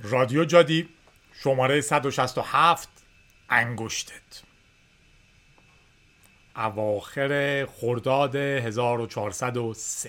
رادیو جادی شماره 167 انگشتت اواخر خرداد 1403.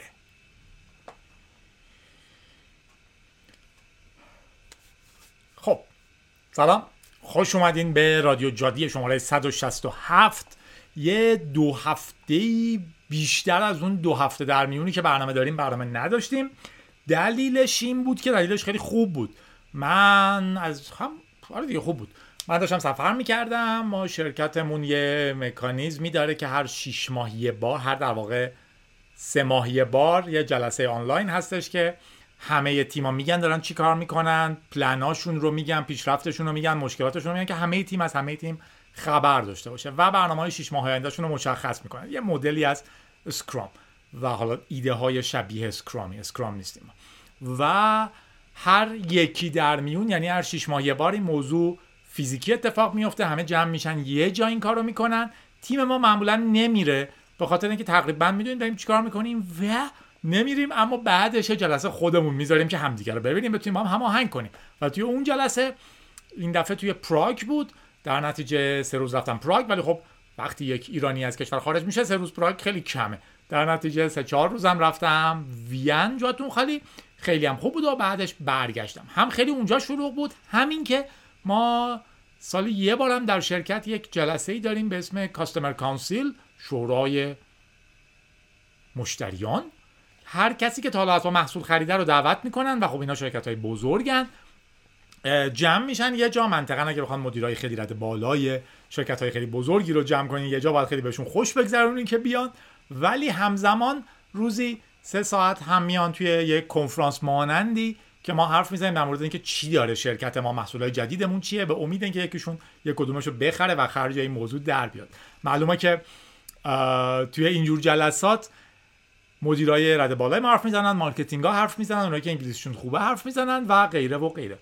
خب سلام، خوش اومدین به رادیو جادی شماره 167. یه 2 هفته بیشتر از اون 2 هفته در میونی که برنامه داریم برنامه نداشتیم. دلیلش این بود که دلیلش خیلی خوب بود. من خوب بود. من داشتم سفر میکردم. ما شرکتمون یه مکانیزمی داره که هر 6 ماهی بار، هر در واقع 3 ماهی بار یه جلسه آنلاین هستش که همه تیم‌ها میگن دارن چی کار میکنن، پلناشون رو میگن، پیشرفتشون رو میگن، مشکلاتشون رو میگن، که همه تیم از همه تیم خبر داشته باشه و برنامه‌های 6 ماه آیندهشون رو مشخص میکنن. یه مدلی از اسکرام و حالا ایده های شبیه اسکرام نیستیم. و هر یکی در میون، یعنی هر 6 ماه یه بار این موضوع فیزیکی اتفاق میفته، همه جمع میشن یه جا این کارو میکنن. تیم ما معمولا نمیره به خاطر اینکه تقریبا میدونیم داریم چیکار میکنیم و نمیریم، اما بعدش جلسه خودمون میذاریم که همدیگه رو ببینیم، بتونیم هم هماهنگ کنیم. و توی اون جلسه این دفعه توی پراگ بود. در نتیجه 3 روز رفتم پراگ، ولی خب وقتی یک ایرانی از کشور خارج میشه 3 روز پراگ خیلی کمه. در نتیجه 3-4 روزم رفتم وین، جاتون خالی. خیلی هم خوب بود و بعدش برگشتم. هم خیلی اونجا شلوغ بود، همین که ما سالی یه بارم در شرکت یک جلسه‌ای داریم به اسم کاستمر کانسیل، شورای مشتریان. هر کسی که تا حالا از ما محصول خریده رو دعوت میکنن و خب اینا شرکت‌های بزرگن، جمع میشن یه جا. منطقاً اگه بخوان مدیرای خیلی رد بالای شرکت‌های خیلی بزرگی رو جمع کنین یه جا، باید خیلی بهشون خوش بگذرونین که بیان، ولی همزمان روزی 3 ساعت هم میان توی یک کنفرانس مانندی که ما حرف میزنیم در مورد اینکه چی داره شرکت ما، محصولات جدیدمون چیه، به امید اینکه یکیشون یک کدومشو بخره و خرج این موضوع در بیاد. معلومه که توی اینجور جلسات مدیرای رد بالای ما حرف میزنن، مارکتینگ‌ها حرف میزنن، اونایی که انگلیسیشون خوبه حرف میزنن و غیره و غیره.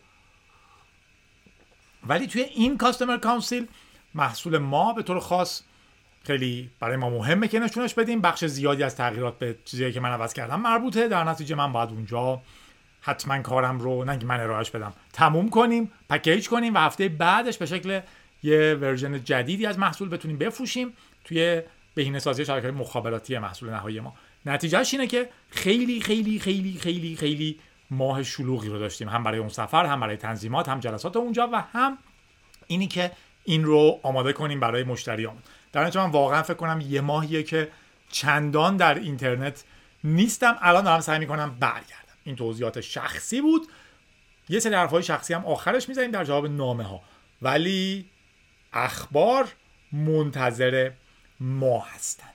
ولی توی این کاستمر کانسیل محصول ما به طور خاص خیلی برای ما مهمه که نشونش بدیم. بخش زیادی از تغییرات به چیزایی که من عوض کردم مربوطه. در نتیجه من باید اونجا حتما کارم رو، نه که من ارائهش بدم، تموم کنیم، پکیج کنیم و هفته بعدش به شکل یه ورژن جدیدی از محصول بتونیم بفروشیم توی بهینه‌سازی شبکه‌های مخابراتی محصول نهایی ما. نتیجهش اینه که خیلی خیلی خیلی خیلی خیلی ماه شلوغی رو داشتیم، هم برای اون سفر، هم برای تنظیمات، هم جلسات اونجا و هم اینی که این رو آماده کنیم برای مشتریان. در نتیجه من واقعا فکر کنم یه ماهیه که چندان در اینترنت نیستم. الان دارم سعی میکنم برگردم. این توضیحات شخصی بود. یه سری حرفای شخصی هم آخرش میزنیم در جواب نامه ها، ولی اخبار منتظر ما هستن.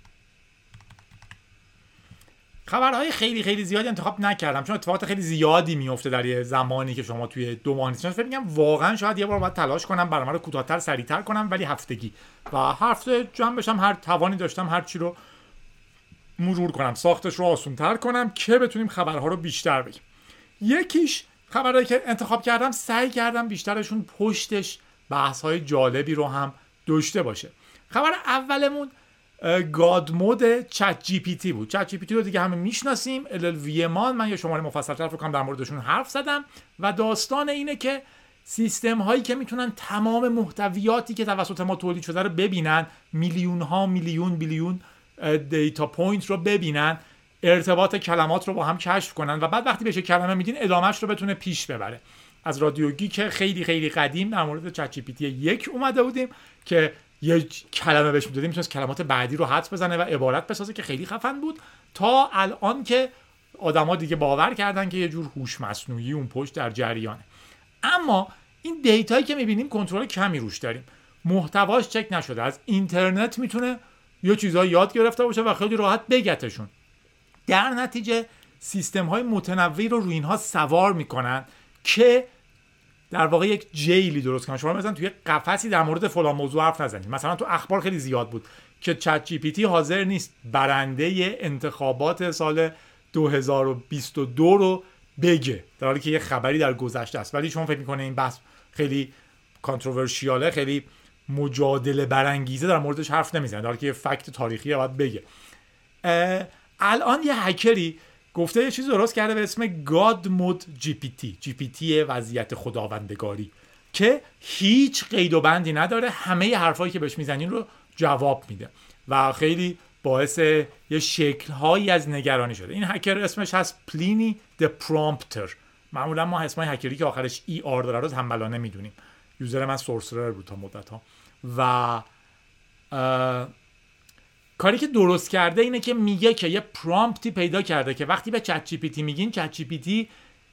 خبرهای خیلی خیلی زیادی انتخاب نکردم چون اتفاقات خیلی زیادی میفته در یه زمانی که شما توی 2 ماه نیستین. فکر می‌کنم واقعا شاید یه بار باید تلاش کنم برنامه رو کوتاه‌تر، سریع‌تر کنم، ولی هفتگی و هفته جمع بشم، هر توانی داشتم هر چی رو مرور کنم، ساختش رو آسان‌تر کنم که بتونیم خبرها رو بیشتر بگیم. یکیش خبرایی که انتخاب کردم سعی کردم بیشترشون پشتش بحث‌های جالبی رو هم داشته باشه. خبر اولمون گاد مود چت جی پی تی بود. چت جی پی تی رو دیگه همه میشناسیم. LLVM من یه شماره مفصل‌تر فکر کنم در موردشون حرف زدم و داستان اینه که سیستم هایی که میتونن تمام محتویاتی که توسط ما تولید شده رو ببینن، میلیون ها میلیون بیلیون دیتا پوینت رو ببینن، ارتباط کلمات رو با هم کشف کنن و بعد وقتی بهش کلمه میدین ادامهش رو بتونه پیش ببره. از رادیوگی که خیلی خیلی قدیم در مورد چت جی پی تی 1 اومده بودیم که یه کلمه بهش میدادیم میتونست کلمات بعدی رو حدس بزنه و عبارت بسازه که خیلی خفن بود، تا الان که آدما دیگه باور کردن که یه جور هوش مصنوعی اون پشت در جریانه. اما این دیتایی که میبینیم کنترل کمی روش داریم، محتواش چک نشده، از اینترنت میتونه یه چیزایی یاد گرفته باشه و خیلی راحت بگتشون. در نتیجه سیستم های متنوعی رو روی اینها سوار میکنن که در واقع یک جیلی درست کنن. شما مثلا توی قفسی در مورد فلان موضوع حرف نزنید. مثلا تو اخبار خیلی زیاد بود که چت جی پی تی حاضر نیست برنده انتخابات سال 2022 رو بگه، در حالی که یه خبری در گذشته است، ولی شما فکر میکنه این بحث خیلی کانتروورشیاله، خیلی مجادله برانگیزه، در موردش حرف نمیزنه، در حالی که یه فکت تاریخی باید بگه. الان یه هکری گفته یه چیز درست کرده به اسم God Mode GPT وضعیت خداوندگاری که هیچ قید و بندی نداره، همه حرفایی که بهش میزنین رو جواب میده و خیلی باعث یه شکل‌هایی از نگرانی شده. این هکر اسمش هست پلینی د پرامپتر. معمولا ما اسمای هکری که آخرش ER داره رو تنبلانه میدونیم. یوزر من سورسرر بود تا مدت‌ها و کاری که درست کرده اینه که میگه که یه پرامپتی پیدا کرده که وقتی به چت جی پی تی میگین، چت جی پی تی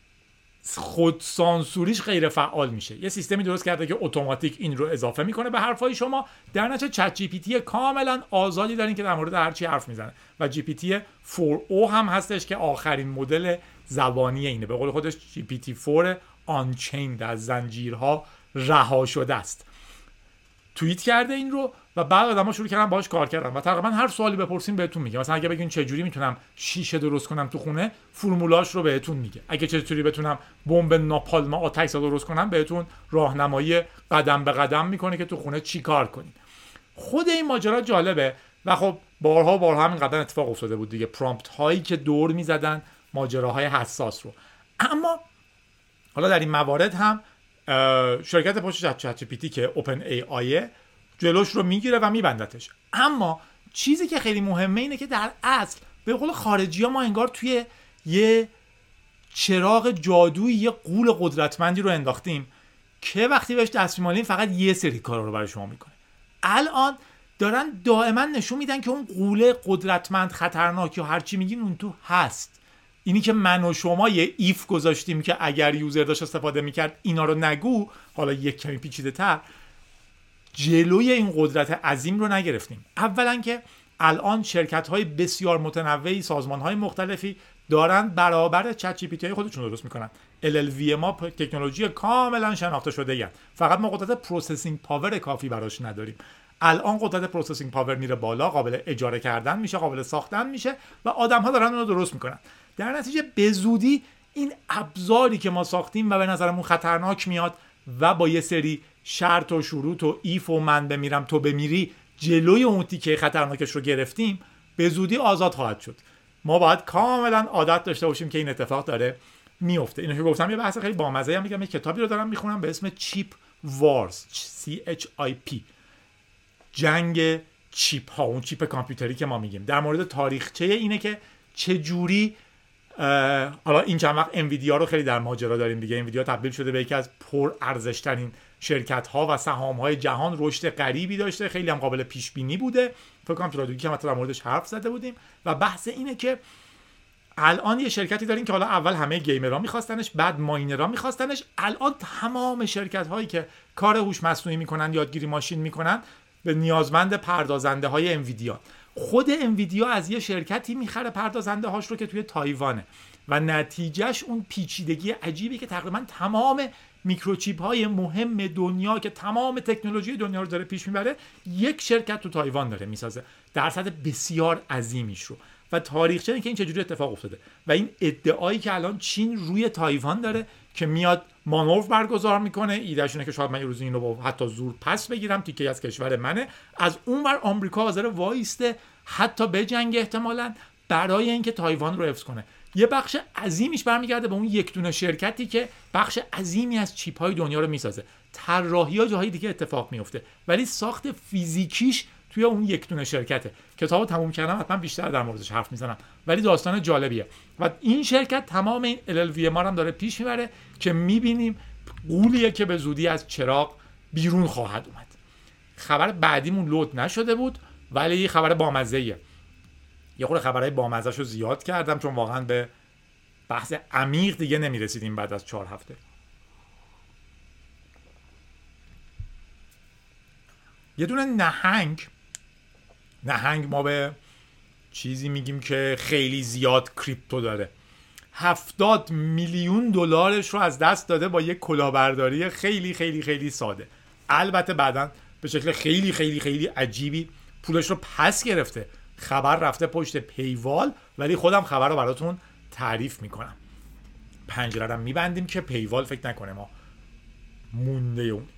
خود سانسوریش غیر فعال میشه. یه سیستمی درست کرده که اتوماتیک این رو اضافه میکنه به حرفای شما. در نتیجه چت جی پی تی کاملا آزادی دارین که در مورد هر چی حرف میزنه و جی پی تی 4o هم هستش که آخرین مدل زبانی اینه. به قول خودش جی پی تی 4 آنچیند، از زنجیرها رها شده است. توییت کرده این رو و بعد آدم‌ها شروع کردن باهاش کار کردن و تقریبا هر سوالی بپرسین بهتون میگه. مثلا اگه بگین چه جوری میتونم شیشه درست کنم تو خونه، فرمولاش رو بهتون میگه. اگه چه جوری بتونم بمب ناپالم آتش درست کنم، بهتون راهنمایی قدم به قدم میکنه که تو خونه چی کار کنین. خود این ماجرا جالبه و خب بارها همین قدر اتفاق افتاده بود دیگه، پرامپت هایی که دور میزدن ماجراهای حساس رو. اما حالا در این موارد هم شرکت پشت چت جی پی تی که اوپن ای آی جلوش رو میگیره و میبندتش. اما چیزی که خیلی مهمه اینه که در اصل به قول خارجی‌ها ما انگار توی یه چراغ جادویی یه غول قدرتمندی رو انداختیم که وقتی بهش دست می‌مالیم فقط یه سری کارا رو برای شما میکنه. الان دارن دائما نشون میدن که اون غول قدرتمند خطرناک یا هر چی میگین اون تو هست. اینی که من و شما یه ایف گذاشتیم که اگر یوزر داشت استفاده میکرد اینا رو نگو، حالا یک کمی پیچیده تر، جلوی این قدرت عظیم رو نگرفتیم. اولا که الان شرکت‌های بسیار متنوعی، سازمان‌های مختلفی دارن برابر چت جی پی تی خودشون درست میکنن. LLVM ما تکنولوژی کاملا شناخته شده ایه. فقط ما قدرت پروسسینگ پاور کافی براش نداریم. الان قدرت پروسسینگ پاور میره بالا، قابل اجاره کردن میشه، قابل ساختن میشه و آدم‌ها دارن اون رو درست میکنن. در نتیجه به زودی این ابزاری که ما ساختیم و به نظرمون خطرناک میاد و با یه سری شرط و شروط و ایف و من بمیرم تو بمیری جلوی اون تیکه خطرناکش رو گرفتیم، به زودی آزاد خواهد شد. ما باید کاملا عادت داشته باشیم که این اتفاق داره میفته. اینو که گفتم یه بحث خیلی بامزه ای میگم، یه کتابی رو دارم میخونم به اسم چیپ وارز، CHIP، جنگ چیپ ها، اون چیپ کامپیوتری که ما میگیم. در مورد تاریخچه اینه که چه جوری حالا این چند وقت انویدیا رو خیلی در ماجرا داریم دیگه. انویدیا تبدیل شده به یکی از پر ارزش ترین شرکت ها و سهام های جهان، رشد غریبی داشته، خیلی هم قابل پیش بینی بوده. فکر کنم تو رادیو که ما در موردش حرف زده بودیم و بحث اینه که الان یه شرکتی دارین که حالا اول همه گیمرها می‌خواستنش، بعد ماینرها می‌خواستنش، الان تمام شرکت هایی که کار هوش مصنوعی میکنن، یادگیری ماشین میکنن، به نیازمند پردازنده های انویدیا. خود انویدیا از یه شرکتی میخره پردازنده هاش رو که توی تایوانه و نتیجهش اون پیچیدگی عجیبی که تقریبا تمام میکروچیپ های مهم دنیا که تمام تکنولوژی دنیا رو داره پیش میبره، یک شرکت تو تایوان داره میسازه، درصد بسیار عظیمیش رو. و تاریخچه اینه که این چجوری اتفاق افتاده و این ادعایی که الان چین روی تایوان داره که میاد مانور برگزار میکنه، ایدهشونه که شاید من یه روزی اینو با حتی زور پس بگیرم، تیکه از کشور منه، از اون ور آمریکا حاضر وایسته حتی بجنگ احتمالاً برای اینکه تایوان رو حفظ کنه. یه بخش عظیمیش برمیگرده به اون یک دونه شرکتی که بخش عظیمی از چیپ های دنیا رو میسازه. طراحی‌ها جاهای دیگه اتفاق میفته ولی ساخت فیزیکیش توی اون یک دونه شرکته. کتابو تموم کردم، حتما بیشتر در موردش حرف میزنم، ولی داستان جالبیه. و این شرکت تمام این LLVM ما هم داره پیش میبره که میبینیم غولیه که به زودی از چراغ بیرون خواهد اومد. خبر بعدیمون لود نشده بود ولی خبر بامزه‌ایه. یه خورده خبرهای بامزه‌شو زیاد کردم چون واقعا به بحث عمیق دیگه نمیرسیدیم بعد از 4 هفته. یه دونه نهنگ ما به چیزی میگیم که خیلی زیاد کریپتو داره، 70 میلیون دلارش رو از دست داده با یک کلاهبرداری خیلی خیلی خیلی ساده. البته بعداً به شکل خیلی خیلی خیلی عجیبی پولش رو پس گرفته. خبر رفته پشت پیوال ولی خودم خبر رو براتون تعریف میکنم. پنجره رو میبندیم که پیوال فکر نکنه ما مونده اون.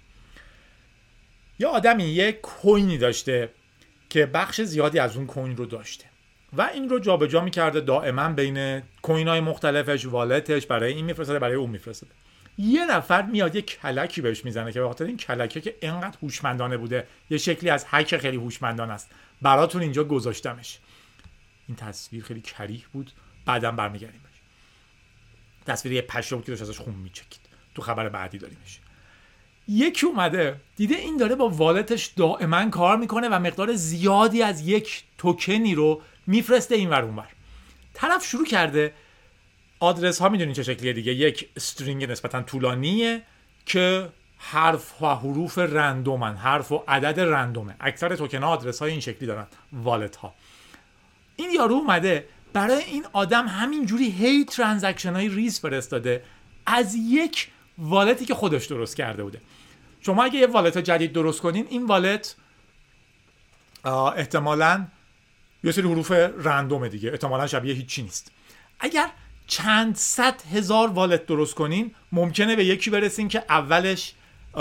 یه آدمی یه کوینی داشته که بخش زیادی از اون کوین رو داشته. و این رو جابجا می‌کرده دائما بین کوین‌های مختلفش، والتش، برای این میفرستاده، برای اون میفرستاده. یه نفر میاد یه کلکی بهش میزنه که به خاطر این کلکه که اینقدر هوشمندانه بوده، یه شکلی از هک خیلی هوشمندانه است، براتون اینجا گذاشتمش. این تصویر خیلی کریه بود، بعداً برمیگردیم بهش. تصویر یه پشه بود که داشت ازش خون میچکید. تو خبر بعدی داریمش. یکی اومده دیده این داره با والتش دائما کار میکنه و مقدار زیادی از یک توکنی رو میفرسته اینور اونور. طرف شروع کرده آدرس ها، میدونین چه شکلیه دیگه، یک استرینگ نسبتا طولانیه که حرف و حروف رندومن، حرف و عدد رندومه. اکثر توکن ها آدرس های این شکلی دارن، والت ها. این یارو اومده برای این آدم همینجوری هی ترانزکشن های ریز فرستاده از یک والتی که خودش درست کرده بوده. شما اگه یه والت جدید درست کنین، این والت احتمالاً یه سری حروف رندومه دیگه، احتمالاً شبیه هیچی نیست. اگر چند صد هزار والت درست کنین، ممکنه به یکی برسین که اولش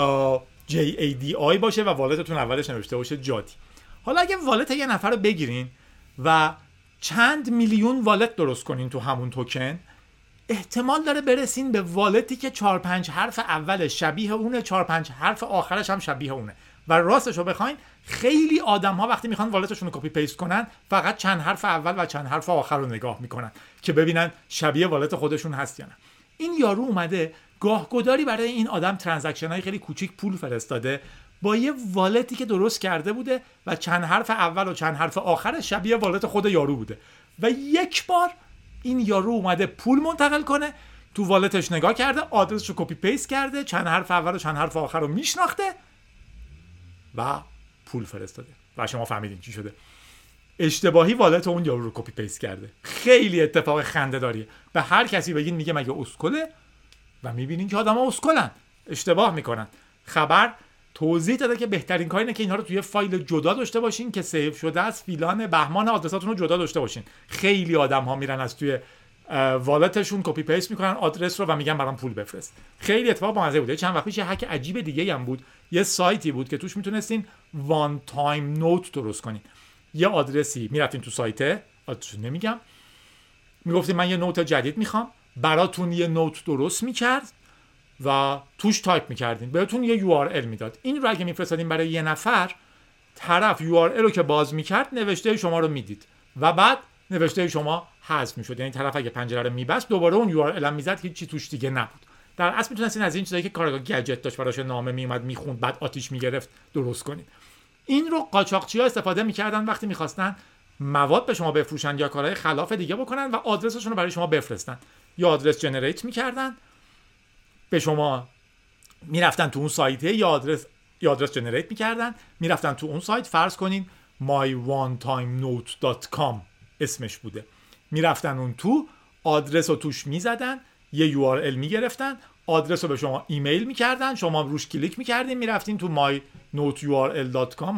JADI باشه و والتتون اولش نوشته باشه جادی. حالا اگه والت یه نفر رو بگیرین و چند میلیون والت درست کنین تو همون توکن، احتمال داره برسین به والتی که 4-5 حرف اولش شبیه اونه، 4-5 حرف آخرش هم شبیه اونه. و راستش رو بخواین خیلی آدم ها وقتی میخوان والتشون رو کپی پیست کنن، فقط چند حرف اول و چند حرف آخر رو نگاه میکنن که ببینن شبیه والت خودشون هست یا نه. این یارو اومده گاهگداری برای این آدم ترانزکشن های خیلی کوچیک پول فرستاده با یه والتی که درست کرده بوده و چند حرف اول و چند حرف آخرش شبیه والت خود یارو بوده و یک بار این یارو اومده پول منتقل کنه، تو والتش نگاه کرده، آدرسشو کپی پیست کرده، چند حرف اول و چند حرف آخر رو میشناخته و پول فرستاده. و شما فهمیدین چی شده. اشتباهی والت اون یارو رو کپی پیست کرده. خیلی اتفاق خنده داریه. به هر کسی بگین میگه مگه اسکله، و میبینین که آدما اسکلن، اشتباه میکنن. خبر توضیح داده که بهترین کار اینه که اینها رو توی فایل جدا داشته باشین که سیو شده از فیلان بهمان، آدرساتون رو جدا داشته باشین. خیلی آدم ها میرن از توی والتشون کپی پیست میکنن آدرس رو و میگن برام پول بفرست. خیلی اتفاق بامزه بوده. چند وقت پیش هک عجیب دیگه هم بود. یه سایتی بود که توش میتونستین وان تایم نوت درست کنین. یه آدرسی میرفتین تو سایت، آدرسو نمیگم، میگفتین من یه نوت جدید میخوام، براتون یه نوت درست میکرد و توش تایپ میکردین، بهتون یه URL میداد. این رو اگه میفرستادین برای یه نفر، طرف URL رو که باز میکرد نوشته شما رو میدید و بعد نوشته شما حذف میشد. یعنی طرف اگه پنجره رو میبست دوباره اون URL هم میزد، هیچ چی توش دیگه نبود. در اصل میتونستین از این چیزایی که کارگاه گجت داشت براش نامه میومد میخوند بعد آتیش میگرفت درست کنین. این رو قاچاقچی‌ها استفاده میکردن وقتی میخواستن مواد به شما بفروشن یا کارهای خلاف دیگه بکنن و آدرسشون رو برای شما بفرستن. یا آدرس جنریت میکردن، به شما میرفتن تو اون سایت یا آدرس جنریت میکردن، میرفتن تو اون سایت، فرض کنین myonetime.com اسمش بوده، میرفتن اون تو آدرس رو توش میزدن، یه URL میگرفتن، آدرس رو به شما ایمیل میکردن، شما روش کلیک میکردین، میرفتین تو mynoteurl.com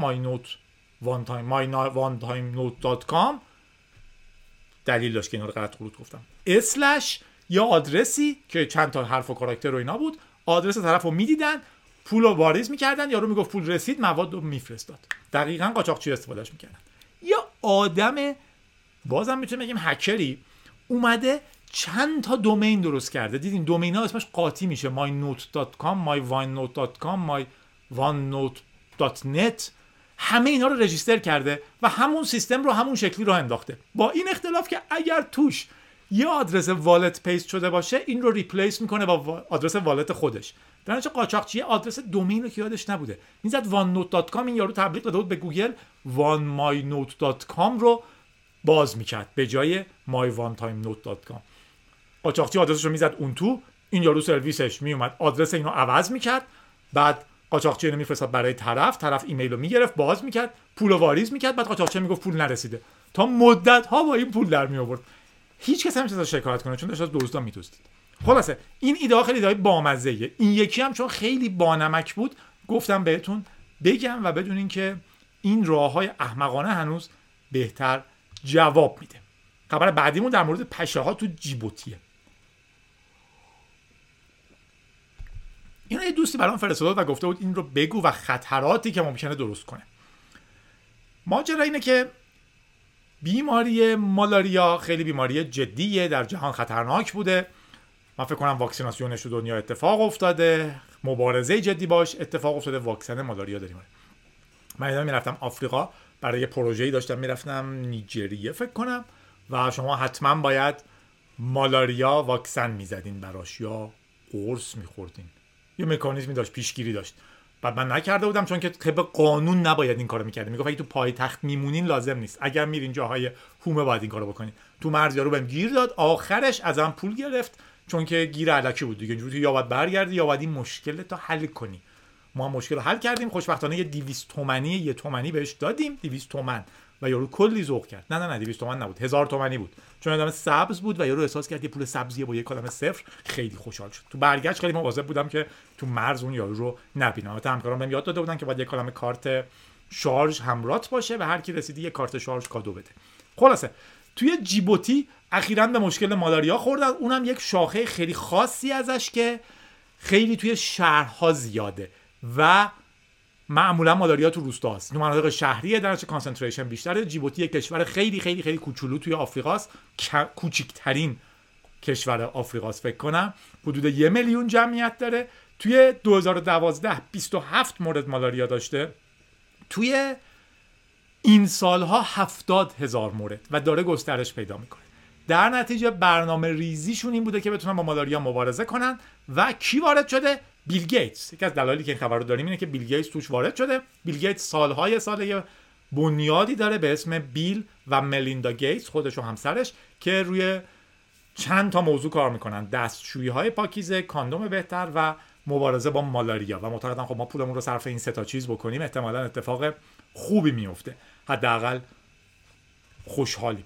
myonetime.com دلیل داشت که اینا رو غلط خلوط گفتم، اسلش یا آدرسی که چند تا حرف و کاراکتر و اینا بود، آدرس طرف رو میدیدن، پول رو واریز میکردن، یارو میگفت پول رسید، مواد رو میفرستاد. دقیقاً قاچاقچی استفادهش میکردن. یا آدم بازم میتونیم بگیم هکری اومده چند تا دومین درست کرده. دیدین دومین ها اسمش قاطی میشه، mynote.com myonenote.com myonenote.net، همه اینا رو رجیستر کرده و همون سیستم رو همون شکلی رو انداخته، با این اختلاف که اگر توش یه آدرس والت پیست شده باشه این رو ریپلیس میکنه با آدرس والت خودش. در نتیجه قاچاقچی آدرس دومین رو که یادش نبوده میزد onenote.com، این یارو تبلیغ داده بود به گوگل onmynote.com رو باز میکرد به جای myonetime.com. قاچاقچی آدرسش رو میزد اون تو، این یارو سرویسش میومد آدرس اینو عوض میکرد، بعد قاچاقچی اینو میفرستاد برای طرف ایمیل رو میگرفت، باز میکرد، پول رو واریز میکرد، بعد قاچاقچی میگفت پول نرسیده. تا مدت ها با این پول در می آورد. هیچ کس نمیشه ازش شکایت کنه چون داشت از دزدا میدزدید. خلاصه این ایده خیلی ایده بامزه‌ایه. این یکی هم چون خیلی بانمک بود گفتم بهتون بگم و بدونین که این راههای احمقانه هنوز بهتر جواب میده. خبر بعدیمون در مورد پشه ها تو جیبوتیه. اینا یه دوستی برام فرستاد و گفته بود این رو بگو و خطراتی که ممکنه درست کنه. ماجرا اینه که بیماری مالاریا خیلی بیماری جدیه، در جهان خطرناک بوده. من فکر کنم واکسیناسیونش تو دنیا اتفاق افتاده، مبارزه جدی باش اتفاق افتاده، واکسن مالاریا داریم. من یادم میرفتم آفریقا برای پروژه‌ای داشتم میرفتم نیجریه فکر کنم و شما حتما باید مالاریا واکسن میزدین براش یا قرص میخوردین، یه مکانیزمی داشت، پیشگیری داشت. بعد من نکرده بودم چون که طبق قانون نباید این کارو میکردیم. میگفت اگه تو پایتخت میمونین لازم نیست، اگر میرین جاهای حومه باید این کارو بکنین. تو مرز یارو بهم گیر داد، آخرش ازم پول گرفت چون که گیر الکی بود دیگه. اینجوری یا باید برگردی یا باید این مشکل تا حل کنی. ما هم مشکل رو حل کردیم، خوشبختانه یه 200 تومانی یه تومانی بهش دادیم، 200 تومن و یارو کلی ذوق کرد. نه 200 تومن نبود، 1000 تومانی بود، چون آدم سبز بود و یارو احساس کرد یه پول سبزیه با یه کلمه صفر، خیلی خوشحال شد. تو برگشت خیلی مواظب بودم که تو مرز اون یارو رو نبینم. البته همکارام بهم یاد داده بودن که باید یه کلمه کارت شارژ همراهت باشه و هر کی رسیدی یه کارت شارژ کادو بده. خلاصه توی جیبوتی اخیراً به مشکل مالاریا خوردن، اونم یک شاخه خیلی خاصی ازش که خیلی توی شهرها زیاده و معمولا مالاریا تو روستاست، تو مناطق شهریه درجه کانسنتریشن بیشتره. جیبوتی یک کشور خیلی خیلی خیلی کوچولو توی آفریقاست، کوچکترین کشور آفریقاست فکر کنم، حدود 1 میلیون جمعیت داره. توی 2012 27 مورد مالاریا داشته، توی این سالها 70,000 مورد و داره گسترش پیدا میکنه. در نتیجه برنامه ریزیشون این بوده که بتونن با مالاریا مبارزه کنن و کی وارد شده؟ بیل گیتس. یکی از دلایلی که این خبر رو داریم اینه که بیل گیتس توش وارد شده. بیل گیتس سالهای سال بنیادی داره به اسم بیل و ملیندا گیتس، خودش و همسرش، که روی چند تا موضوع کار میکنن: دستشویی‌های پاکیزه، کاندوم بهتر و مبارزه با مالاریا. و معتقدن خب ما پولمون رو صرف این سه تا چیز بکنیم احتمالاً اتفاق خوبی میفته، حداقل خوشحالیم.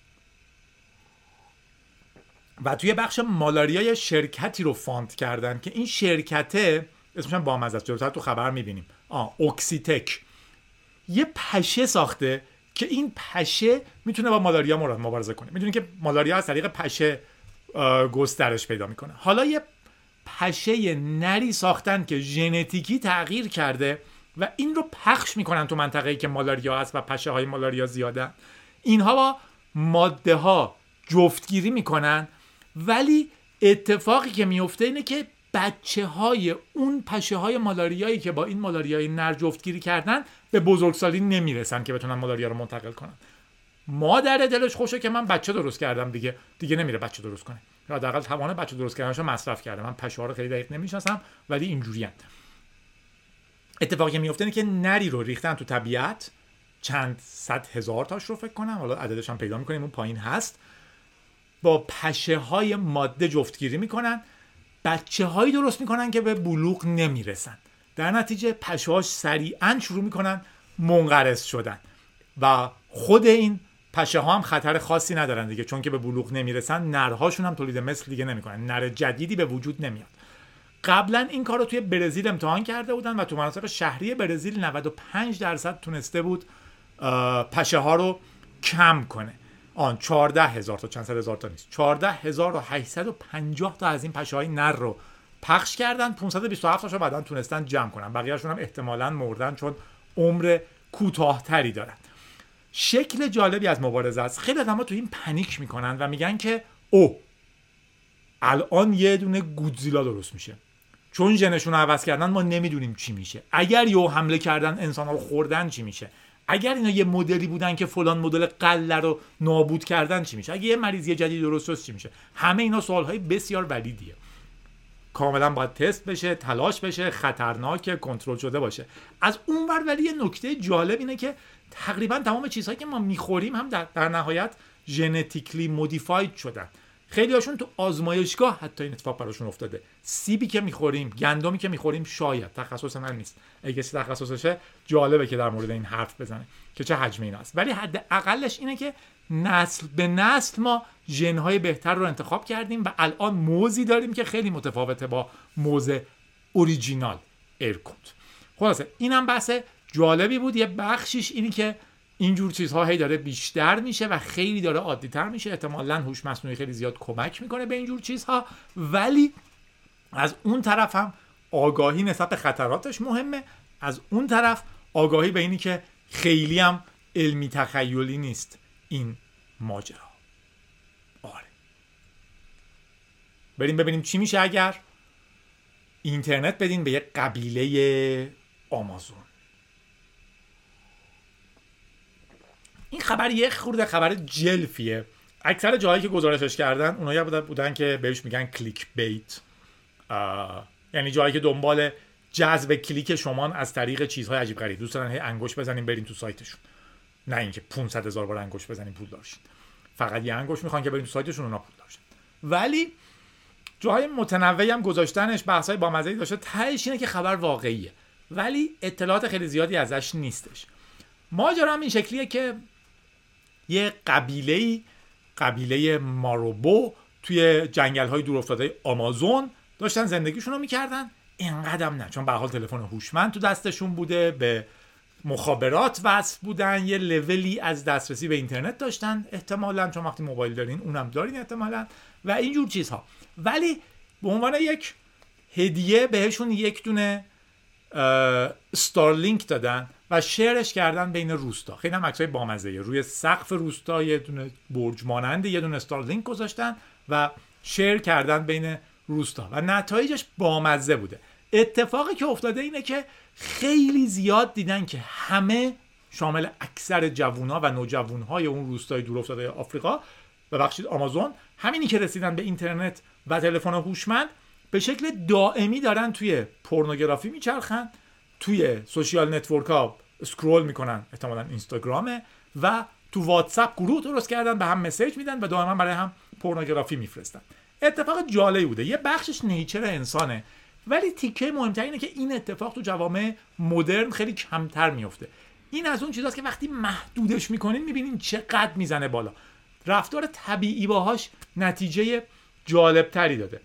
و توی بخش مالاریا یه شرکتی رو فاند کردن که این شرکته اسمش هم بامزه است، جلوتر تو خبر میبینیم. اوکسیتک یه پشه ساخته که این پشه میتونه با مالاریا مبارزه کنه. میدونید که مالاریا از طریق پشه گسترش پیدا میکنه. حالا یه پشه نری ساختن که ژنتیکی تغییر کرده و این رو پخش میکنن تو منطقه‌ای که مالاریا هست و پشه های مالاریا زیادن. اینها با ماده ها جفتگیری میکنن، ولی اتفاقی که میفته اینه که بچه های اون پشه های مالاریایی که با این مالاریای نر جفتگیری کردن به بزرگسالی نمیرسن که بتونن مالاریا رو منتقل کنن. مادر دلش خوشه که من بچه درست کردم، دیگه نمیره بچه درست کنه، یا حداقل توان بچه درست کردنشو مصرف کرده. من پشه ها رو خیلی دقیق نمیشناسم ولی اینجوریان. اتفاقی که میفته اینه که نری رو ریختن تو طبیعت، چند صد هزار تاش رو فکر کنم، حالا عددش هم پیدا میکنیم اون پایین هست، با پشه های ماده جفتگیری میکنن، بچه هایی درست میکنن که به بلوغ نمیرسن. در نتیجه پشه هاش سریعا شروع میکنن منقرض شدن و خود این پشه ها هم خطر خاصی ندارن دیگه، چون که به بلوغ نمیرسن. نرهاشون هم تولید مثل دیگه نمیکنن، نر جدیدی به وجود نمیاد. قبلا این کار رو توی برزیل امتحان کرده بودن و تو مناطق شهری برزیل 95% تونسته بود پشه ها رو کم کنه. 14,000 تا، چند صد هزار تا نیست، 14,850 تا از این پشه های نر رو پخش کردن. 527 تاشو بعدن تونستن جمع کنن، بقیه‌شون هم احتمالاً مردن چون عمر کوتاه‌تری دارن. شکل جالبی از مبارزه است. خیلی آدم‌ها تو این پنیک میکنن و میگن که الان یه دونه گودزیلا درست میشه، چون ژنشون رو عوض کردن ما نمیدونیم چی میشه. اگر یهو حمله کردن انسان‌ها رو خوردن چی میشه؟ اگر اینا یه مدلی بودن که فلان مدل قله رو نابود کردن چی میشه؟ اگه یه مریضی جدید درست شد چی میشه؟ همه اینا سوال‌های بسیار ولیدیه. کاملا باید تست بشه، تلاش بشه، خطرناک، کنترل شده باشه. از اونور ولی یه نکته جالب اینه که تقریبا تمام چیزهایی که ما میخوریم هم در نهایت ژنتیکلی مودیفاید شدن. خیلی هاشون تو آزمایشگاه حتی این اتفاق براشون افتاده. سیبی که میخوریم، گندمی که میخوریم، شاید تخصص من نیست، اگه کسی تخصصشه جالبه که در مورد این حرف بزنه که چه حجم این است، ولی حداقلش اینه که نسل به نسل ما ژن‌های بهتر رو انتخاب کردیم و الان موزی داریم که خیلی متفاوته با موز اوریجینال ارکوت. خلاصه اینم بحث جالبی بود. یه بخشیش اینی که اینجور چیزها هی داره بیشتر میشه و خیلی داره عادی‌تر میشه. احتمالاً هوش مصنوعی خیلی زیاد کمک میکنه به اینجور چیزها، ولی از اون طرف هم آگاهی نسبت به خطراتش مهمه. از اون طرف آگاهی به اینی که خیلی هم علمی تخیلی نیست. این ماجرا. آره، بریم ببینیم چی میشه اگر اینترنت بدین به یک قبیله آمازون. این خبر یه خورده خبر جلفیه. اکثر جاهایی که گزارشش کردن اونایی بودن که بهش میگن کلیک بیت، یعنی جایی که دنبال جذب کلیک شما از طریق چیزهای عجیب غریب دوست دارن انگشت بزنین برین تو سایتشون، نه اینکه 500,000 بار انگشت بزنین پول دارشین. فقط یه انگشت میخوان که برین تو سایتشون اونا پول دارشین. ولی جاهای متنوعی هم گذاشتنش، بحث‌های بامزه‌ای داشته. تهش اینه که خبر واقعیه ولی اطلاعات خیلی زیادی ازش نیستش. ماجرا هم این شکلیه که یه قبیله ماروبو توی جنگل‌های دورافتاده آمازون داشتن زندگیشون رو می‌کردن. اینقدرم نه، چون به هر حال تلفن هوشمند تو دستشون بوده، به مخابرات وصل بودن، یه لولی از دسترسی به اینترنت داشتن احتمالاً، چون وقتی موبایل دارین اونم دارین احتمالاً و اینجور چیزها. ولی به عنوان یک هدیه بهشون یک دونه استارلینک دادن و شیرش کردن بین روستا. خیلی هم عکسای بامزه‌ایه. روی سقف روستا یه دونه برج مانند یه دونه استارلینک گذاشتن و شیر کردن بین روستا و نتایجش بامزه بوده. اتفاقی که افتاده اینه که خیلی زیاد دیدن که همه، شامل اکثر جوونا و نوجوانهای اون روستای دورافتاده آفریقا، ببخشید آمازون، همینی که رسیدن به اینترنت و تلفن هوشمند به شکل دائمی دارن توی پورنوگرافی میچرخن، توی سوشیال نتورک ها اسکرول میکنن، احتمالاً اینستاگرامه، و تو واتساپ گروه درست کردن، به هم مسیج میدن و دائما برای هم پورنوگرافی میفرستن. اتفاق جالبی بوده. یه بخشش نیچر انسانه، ولی تیکه مهمتر اینه که این اتفاق تو جوامع مدرن خیلی کمتر میفته. این از اون چیزاست که وقتی محدودش میکنین میبینین چقدر میزنه بالا. رفتار طبیعی باهاش نتیجه جالبتری داده.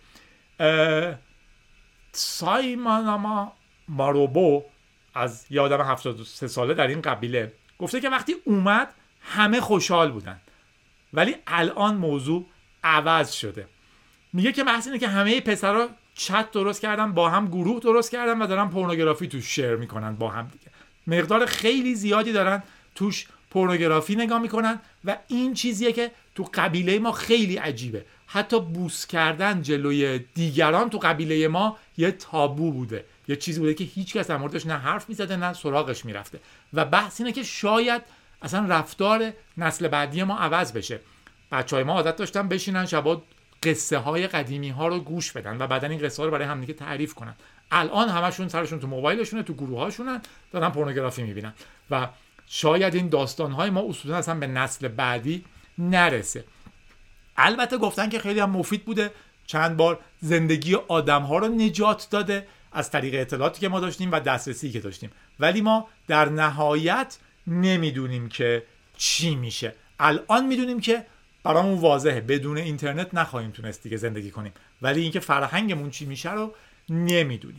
سایماناما ماروبو از یه آدم 73 ساله در این قبیله گفته که وقتی اومد همه خوشحال بودن، ولی الان موضوع عوض شده. میگه که بحث اینه که همه پسرا چت درست کردن، با هم گروه درست کردن و دارن پورنوگرافی توش شیر میکنن با هم دیگه. مقدار خیلی زیادی دارن توش پورنوگرافی نگاه میکنن و این چیزیه که تو قبیله ما خیلی عجیبه. حتی بوس کردن جلوی دیگران تو قبیله ما یه تابو بوده، یه چیزی بوده که هیچ کس در موردش نه حرف میزده نه سراغش میرفته. و بحث اینه که شاید اصلا رفتار نسل بعدی ما عوض بشه. بچهای ما عادت داشتن بشینن شبا قصه های قدیمی ها رو گوش بدن و بعدن این قصه ها رو برای همدیگه تعریف کنن. الان همشون سرشون تو موبایلشونه، تو گروه هاشونن، دارن پورنوگرافی میبینن و شاید این داستان های ما اصولا اصلا به نسل بعدی نرسه. البته گفتن که خیلی هم مفید بوده، چند بار زندگی آدم ها رو نجات داده از طریق اطلاعاتی که ما داشتیم و دسترسی که داشتیم، ولی ما در نهایت نمیدونیم که چی میشه. الان میدونیم که برامون واضحه بدون اینترنت نخواهیم تونست دیگه زندگی کنیم، ولی اینکه فرهنگمون چی میشه رو نمیدونیم.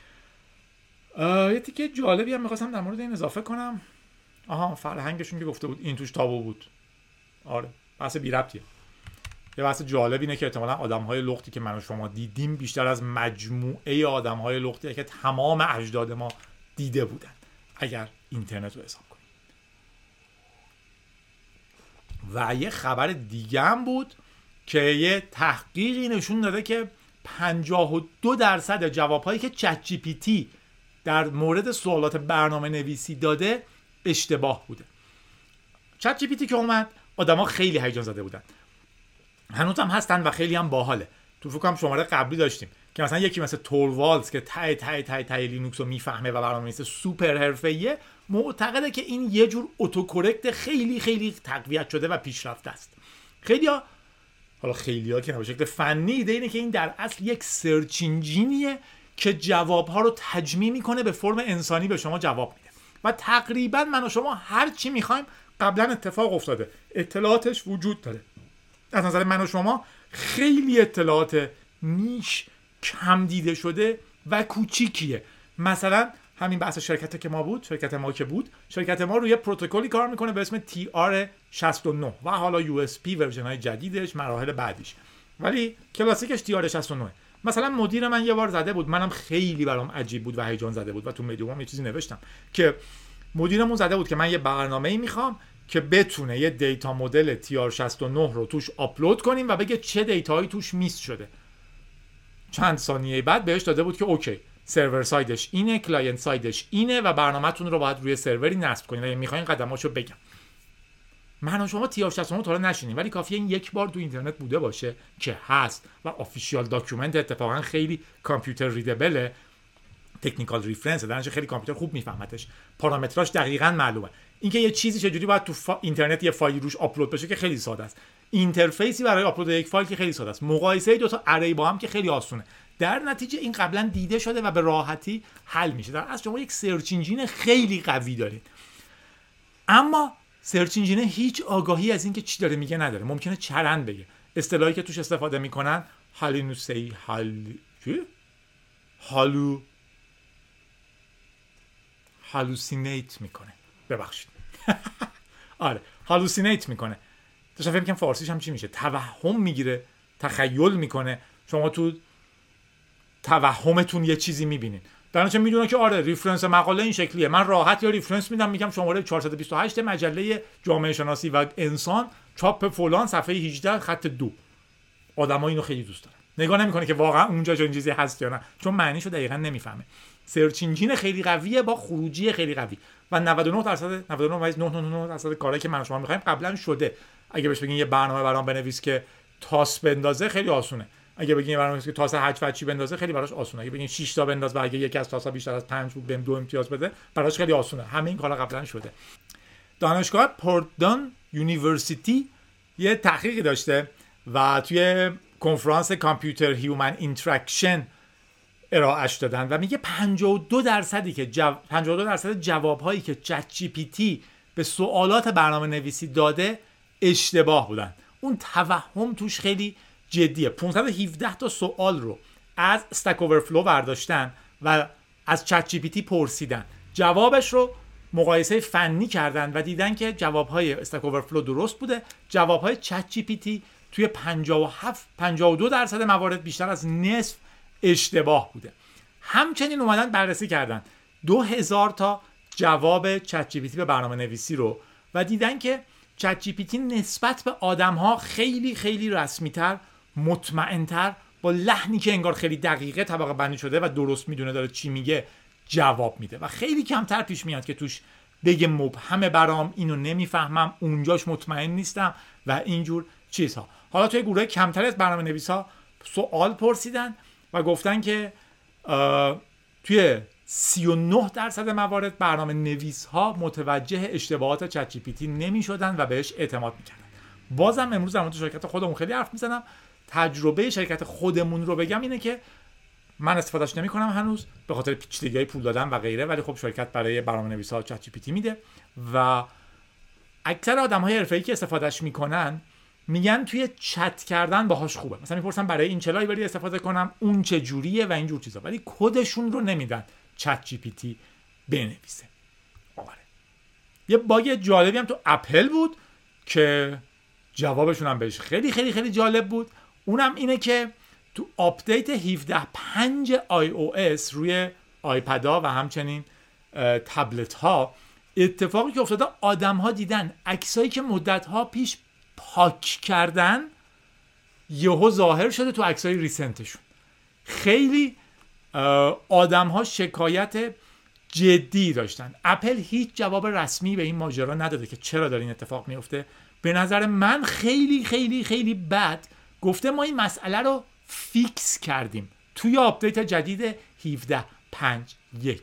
یه تیکه جالبی هم میخواستم در مورد این اضافه کنم. فرهنگشون که گفته بود این توش تابو بود. آره، بحث بی ربطیه. یه بحث جالب اینه که احتمالاً آدم‌های لختی که من و شما دیدیم بیشتر از مجموعه آدم‌های لختیه که تمام اجداد ما دیده بودن اگر اینترنت رو حساب کنیم. و یه خبر دیگه هم بود که یه تحقیقی نشون داده که 52% جواب‌هایی که چت جی پی تی در مورد سوالات برنامه نویسی داده اشتباه بوده. چت جی پی تی که اومد آدما خیلی هیجان زده بودن، هنوز هم هستن و خیلی هم باحاله. تو فکر کنم شماره قبلی داشتیم که مثلا یکی مثل توروالدز که تای لینوکس رو میفهمه و برنامه‌نویس سوپر حرفه‌ایه، معتقده که این یه جور اتوکورکت خیلی خیلی تقویت شده و پیشرفته است. خیلیا که به شکل فنی ایده اینه که این در اصل یک سرچ انجینیه که جواب‌ها رو تجمیع میکنه به فرم انسانی به شما جواب میده و تقریبا من و شما هر چی میخوایم قبلا اتفاق افتاده، اطلاعاتش وجود داره. از نظر من و شما خیلی اطلاعات نیش، کم دیده شده و کوچیکیه. مثلا همین بحث شرکت ما روی پروتکلی کار میکنه به اسم TR69 و حالا USB ورژن های جدیدش، مراحل بعدیش، ولی کلاسیکش TR69. مثلا مدیر من یه بار زده بود، منم خیلی برام عجیب بود و هیجان زده بود و تو مدیومم یه چیزی نوشتم که مدیرمون زده بود که من یه برنامه‌ای میخوام که بتونه یه دیتا مدل TR69 رو توش آپلود کنیم و بگه چه دیتایی توش میس شده. چند ثانیه بعد بهش داده بود که اوکی سرور سایدش اینه، کلاینت سایدش اینه و برنامه‌تون رو باید روی سروری نصب کنید. اگه می‌خواید قدماشو بگم. من و شما TR69 تا حالا نشینیم، ولی کافیه این یک بار تو اینترنت بوده باشه که هست و آفیشیال داکیومنت، اتفاقا خیلی کامپیوتر ریدبله، تکنیکال ریفرنس درنچه خیلی کامپیوتر خوب میفهمتش، پارامتراش دقیقاً معلومه. اینکه یه چیزی چجوری باید تو اینترنت یه فایل روش آپلود بشه که خیلی ساده است، اینترفیسی برای آپلود یک فایل که خیلی ساده است، مقایسه دو تا اری با هم که خیلی آسونه. در نتیجه این قبلا دیده شده و به راحتی حل میشه. در اصل شما یک سرچ انجین خیلی قوی دارید، اما سرچ انجین هیچ آگاهی از اینکه چی داره میگه نداره. ممکنه چرند بگه. اصطلاحی که توش استفاده میکنن هالوسینیت میکنه. ببخشید. آره، هالوسینیت میکنه. داشتم فکر می‌کردم فارسیش هم چی میشه. توهم میگیره، تخیل میکنه. شما تو توهمتون یه چیزی میبینین. در نتیجه میدونه که آره ریفرنس مقاله این شکلیه. من راحت یا ریفرنس میدم، میگم شماره 428 مجله جامعه شناسی و انسان، چاپ فلان، صفحه 18 خط 2. آدم‌ها اینو خیلی دوست دارن. نگاه نمیکنه که واقعا اونجا چنین چیزی هست یا نه، چون معنیشو دقیقاً نمیفهمه. سرچ انجین خیلی قویه با خروجی خیلی قوی و 99.99% کارهایی که من شما می‌خوایم قبلا شده. اگه بهش بگین یه برنامه برام بنویس که تاس بندازه خیلی آسونه. اگه بگین برنامه که تاس حج فچی بندازه خیلی براش آسونه. اگه بگین 6 تا بنداز و اگه یکی از تاس‌ها بیشتر از 5 بود بهم 2 امتیاز بده، براش خیلی آسونه. همه این کارا قبلا شده. دانشگاه پوردان یونیورسیتی یه تحقیقی داشته و توی کنفرانس کامپیوتر هیومن اینتراکشن ارائهش دادن و میگه 52% جوابهایی که چت جی پی تی به سوالات برنامه نویسی داده اشتباه بودن. اون توهم توش خیلی جدیه. 517 تا سوال رو از استک اوورفلو برداشتن و از چت جی پی تی پرسیدن، جوابش رو مقایسه فنی کردن و دیدن که جوابهای استک اوورفلو درست بوده، جوابهای چت جی پی تی توی 52% موارد بیشتر از نصف اشتباه بوده. همچنین اومدن بررسی کردن 2000 تا جواب چت جی پی تی به برنامه نویسی رو و دیدن که چت جی پی تی نسبت به آدم‌ها خیلی خیلی رسمی‌تر، مطمئن‌تر، با لحنی که انگار خیلی دقیقه طبقه بندی شده و درست میدونه داره چی میگه جواب میده و خیلی کمتر پیش میاد که توش بگه مبهمه برام، اینو نمیفهمم، اونجاش مطمئن نیستم و اینجور چیزها. حالا توی گروه کمتر از برنامه نویسا سوال پرسیدن و گفتن که توی 39% موارد برنامه نویس ها متوجه اشتباهات چت جی پی تی نمی شدن و بهش اعتماد میکردن. بازم امروز در مورد شرکت خودمون خیلی حرف میزنم. تجربه شرکت خودمون رو بگم اینه که من استفادهش نمی کنم هنوز به خاطر پیچیدگی‌های پول دادن و غیره، ولی خب شرکت برای برنامه نویس ها چت جی پی تی میده و اکثر آدم‌های حرفه‌ای که استفادهش میکنن میگن توی چت کردن باهاش خوبه. مثلا میپرسن برای این چه لایبرری استفاده کنم، اون چه جوریه و اینجور چیزا، ولی کدشون رو نمیدن چت جی پی تی بنویسه. آره. یه باگ جالبی هم تو اپل بود که جوابشون هم بهش خیلی خیلی خیلی جالب بود. اونم اینه که تو آپدیت 17.5 iOS روی آیپدها و همچنین تبلت ها اتفاقی که افتاده، آدم ها دیدن عکسایی که مدت ها پیش پاک کردن یهو ظاهر شده تو عکسای ریسنتشون. خیلی آدم ها شکایت جدی داشتن. اپل هیچ جواب رسمی به این ماجرا نداده که چرا داره این اتفاق میفته. به نظر من خیلی خیلی خیلی بد گفته ما این مسئله رو فیکس کردیم توی آپدیت جدید 17.5.1.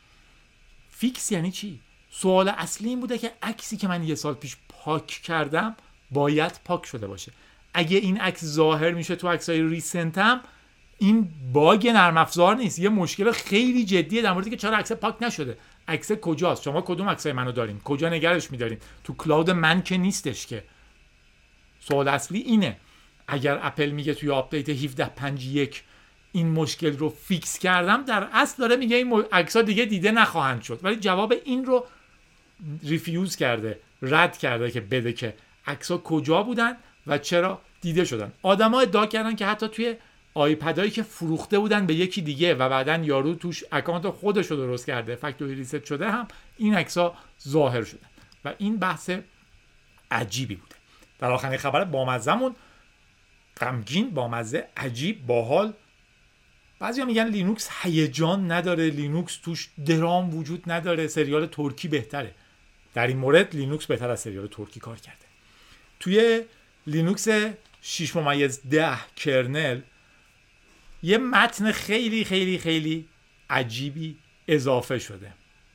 فیکس یعنی چی؟ سوال اصلی این بوده که عکسی که من یه سال پیش پاک کردم باید پاک شده باشه. اگه این عکس ظاهر میشه تو عکسای ریسنتم، این باگ نرم افزار نیست، یه مشکل خیلی جدیه در موردی که چرا عکس پاک نشده. عکس کجاست؟ شما کدوم عکسای منو دارین؟ کجا نگرش می‌دارین؟ تو کلاود من که نیستش که. سوال اصلی اینه. اگر اپل میگه توی آپدیت 17.5.1 این مشکل رو فیکس کردم، در اصل داره میگه این عکس‌ها دیگه دیده نخواهند شد، ولی جواب این رو ریفیوز کرده، رد کرده که بده که عکس‌ها کجا بودن و چرا دیده شدن. آدم‌ها ادعا کردن که حتی توی آیپدایی که فروخته بودن به یکی دیگه و بعدن یارو توش اکانت خودش رو درست کرده، فکتوری ریست شده، هم این عکس‌ها ظاهر شدن و این بحث عجیبی بوده. در آخرین خبر بامزه‌مون غمگین، بامزه، عجیب، باحال. بعضیا میگن لینوکس هیجان نداره، لینوکس توش درام وجود نداره، سریال ترکی بهتره. در این مورد لینوکس بهتر از سریال ترکی کار کرده. توی لینوکس 6.10 کرنل یه متن خیلی خیلی خیلی عجیبی اضافه شده.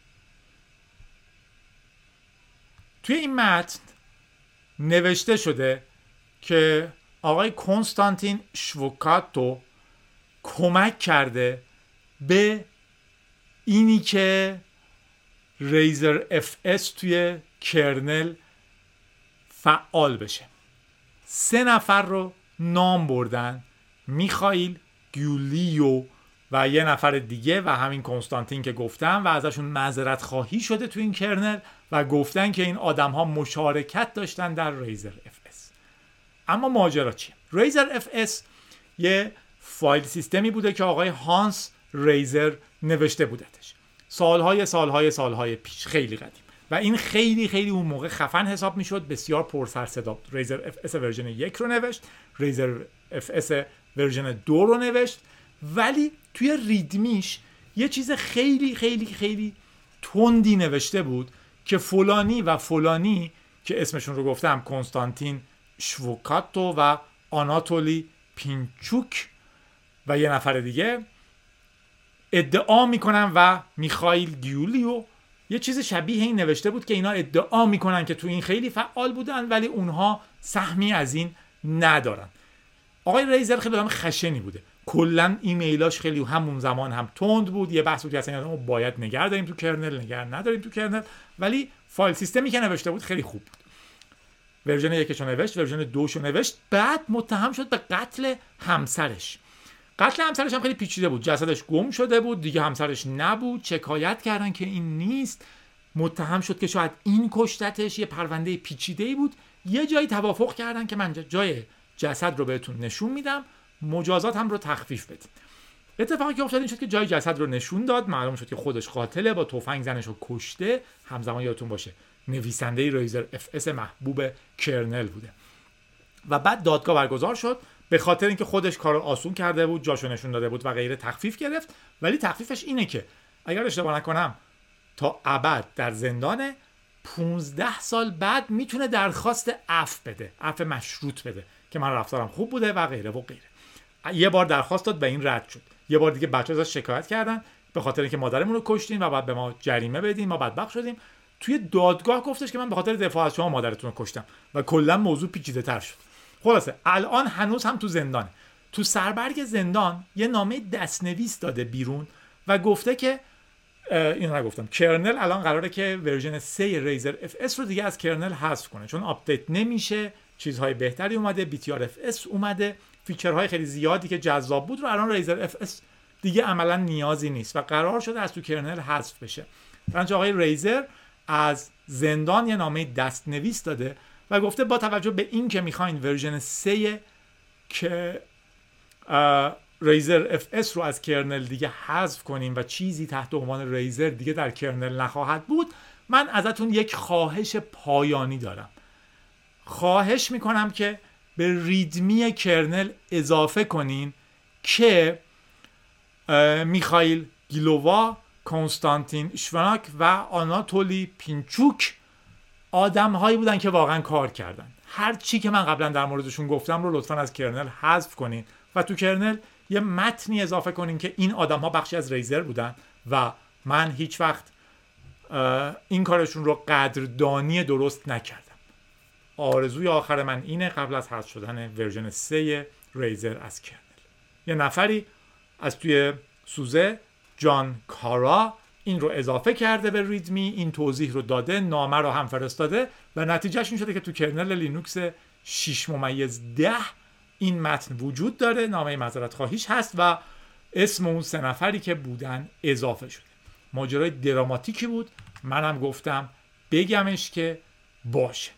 توی این متن نوشته شده که آقای کنستانتین شوکاتو کمک کرده به اینی که ریزر اف اس توی کرنل فعال بشه. 3 نفر رو نام بردن، میخائیل گیولیو و یه نفر دیگه و همین کنستانتین که گفتم، و ازشون معذرت خواهی شده تو این کرنل و گفتن که این آدم ها مشارکت داشتن در ریزر اف اس. اما ماجرا چیه؟ ریزر اف اس یه فایل سیستمی بوده که آقای هانس ریزر نوشته بودتش سالهای پیش، خیلی قدیم، و این خیلی خیلی اون موقع خفن حساب میشد، بسیار پر سر صدا. ریزر اف اس ورژن 1 رو نوشت، ریزر اف اس ورژن 2 رو نوشت، ولی توی ریدمیش یه چیز خیلی خیلی خیلی تندی نوشته بود که فلانی و فلانی که اسمشون رو گفتم، کنستانتین شوکاتو و آناتولی پینچوک و یه نفر دیگه، ادعا میکنن و میخائیل گیولیو یه چیز شبیه این نوشته بود که اینا ادعا میکنن که تو این خیلی فعال بودن ولی اونها سهمی از این ندارن. آقای ریزر خیلی آدم خشنی بوده، کلا ایمیلاش خیلی همون زمان هم تند بود. یه بحث بود که اصلا باید نگه داریم تو کرنل، نگه نداریم تو کرنل، ولی فایل سیستمی که نوشته بود خیلی خوب بود. ورژن 1 نوشت، ورژن 2 نوشت، بعد متهم شد به قتل همسرش. قتل همسرش هم خیلی پیچیده بود، جسدش گم شده بود، دیگه همسرش نبود، شکایت کردن که این نیست، متهم شد که شاید این کشتتش، یه پرونده پیچیده‌ای بود. یه جایی توافق کردن که من جای جسد رو بهتون نشون میدم، مجازات هم رو تخفیف بدید. اتفاقی که افتاد این شد که جای جسد رو نشون داد، معلوم شد که خودش قاتله، با تفنگ زنش رو کشته. همزمان یادتون باشه نویسنده ریزر اف اس محبوب کرنل بوده. و بعد دادگاه برگزار شد، به خاطر اینکه خودش کارو آسون کرده بود، جاشو نشون داده بود و غیره، تخفیف گرفت. ولی تخفیفش اینه که اگر اشتباه نکنم تا ابد در زندانه، 15 سال بعد میتونه درخواست عفو بده، عفو مشروط بده که من رفتارم خوب بوده و غیره و غیره. یه بار درخواست داد و این رد شد. یه بار دیگه بچه‌ها ازش شکایت کردن به خاطر اینکه مادرمون رو کشتین و بعد به ما جریمه بدین، ما بدبخت شدیم. توی دادگاه گفتش که من به خاطر دفاع از شما مادرتون رو کشتم و کلا موضوع پیچیده‌تر شد. خلاصه الان هنوز هم تو زندانه. تو سربرگ زندان یه نامه دستنویس داده بیرون و گفته که اینو نگفتم، کرنل الان قراره که ورژن 3 ریزر اف اس رو دیگه از کرنل حذف کنه، چون آپدیت نمیشه، چیزهای بهتری اومده، BTRFS اومده، فیچرهای خیلی زیادی که جذاب بود رو الان ریزر اف اس دیگه عملا نیازی نیست و قرار شده از تو کرنل حذف بشه. چنانچه آقای ریزر از زندان یه نامه دستنویس داده و گفته با توجه به این که میخواین ورژن 3 که ریزر اف اس رو از کرنل دیگه حذف کنیم و چیزی تحت عنوان ریزر دیگه در کرنل نخواهد بود، من ازتون یک خواهش پایانی دارم. خواهش میکنم که به ریدمی کرنل اضافه کنین که میخائیل گیلووا، کنستانتین شوناک و آناتولی پینچوک آدم هایی بودن که واقعا کار کردن. هر چی که من قبلا در موردشون گفتم رو لطفا از کرنل حذف کنین و تو کرنل یه متنی اضافه کنین که این آدم ها بخشی از ریزر بودن و من هیچ وقت این کارشون رو قدردانی درست نکردم. آرزوی آخر من اینه قبل از حذف شدن ورژن 3 ریزر از کرنل. یه نفری از توی سوزه، جان کارا، این رو اضافه کرده به ریدمی، این توضیح رو داده، نامه رو هم فرستاده و نتیجهش این شده که تو کرنل لینوکس 6.10 این متن وجود داره، نامه معذرت خواهیش هست و اسم اون 3 نفری که بودن اضافه شده. ماجرای دراماتیکی بود، منم گفتم بگمش که باشه.